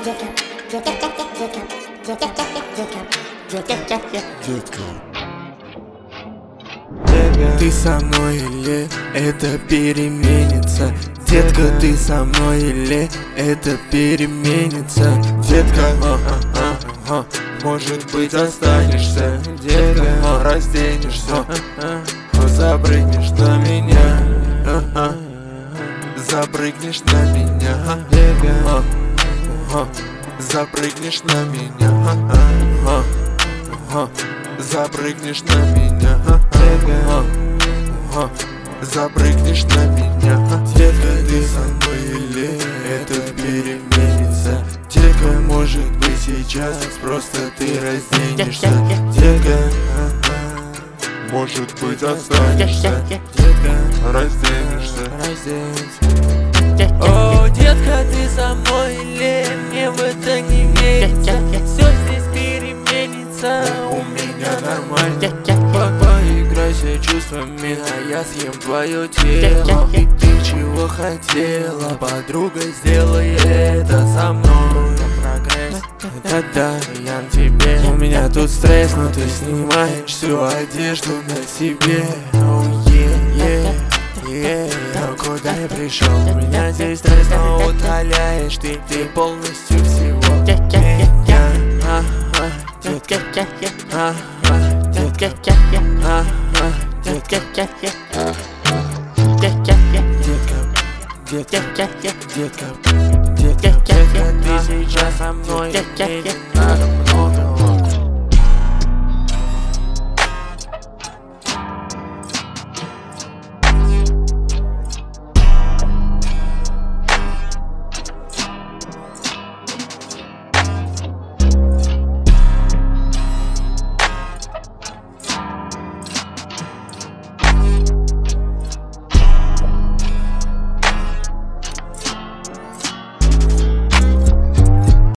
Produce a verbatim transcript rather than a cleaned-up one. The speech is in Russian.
Ты со мной или это переменится? Детка, ты со мной или это переменится? Детка, а, а, а, а. Может быть останешься? Детка, а, разденешься, а, а. Запрыгнешь на меня, а, а. Запрыгнешь на меня, детка, а, а. Запрыгнешь на меня, а, а, а. Запрыгнешь на меня, а, а, а. Запрыгнешь на меня, детка, ты со мной или это переменится? Детка, может быть сейчас просто ты разденешься? Детка, может быть останешься? Детка, разденешься, разденешься. О, детка, ты со мной или мне в это не верится? Все здесь переменится, у меня нормально. Поиграйся чувствами, а я съем твое тело. И ты чего хотела, подруга, сделай это со мной. Прогресс, да-да, я на тебе. У меня тут стресс, но ты снимаешь всю одежду на себе. Oh yeah, yeah, yeah. Но куда я пришел? У меня здесь стресс, но утоляешь ты, ты полностью всего меня. А, а, детка, а, а, детка, а, а, детка, детка, детка, детка, детка, детка, ты сейчас со мной, не надо.